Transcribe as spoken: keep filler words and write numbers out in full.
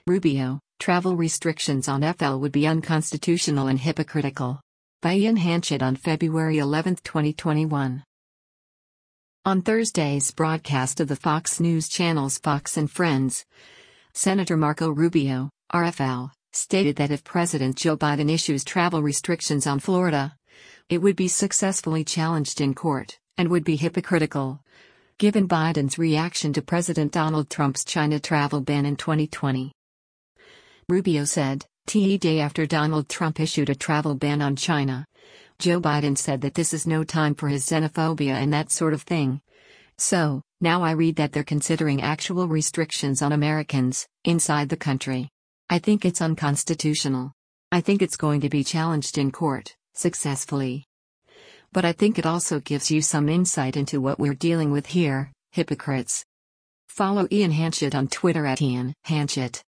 Rubio, travel restrictions on F L would be unconstitutional and hypocritical. By Ian Hanchett on February eleventh, twenty twenty-one. On Thursday's broadcast of the Fox News channel's Fox and Friends, Senator Marco Rubio, R F L, stated that if President Joe Biden issues travel restrictions on Florida, it would be successfully challenged in court, and would be hypocritical, given Biden's reaction to President Donald Trump's China travel ban in twenty twenty. Rubio said, the day after Donald Trump issued a travel ban on China, Joe Biden said that this is no time for his xenophobia and that sort of thing. So, now I read that they're considering actual restrictions on Americans, inside the country. I think it's unconstitutional. I think it's going to be challenged in court, successfully. But I think it also gives you some insight into what we're dealing with here, hypocrites. Follow Ian Hanchett on Twitter at Ian Hanchett.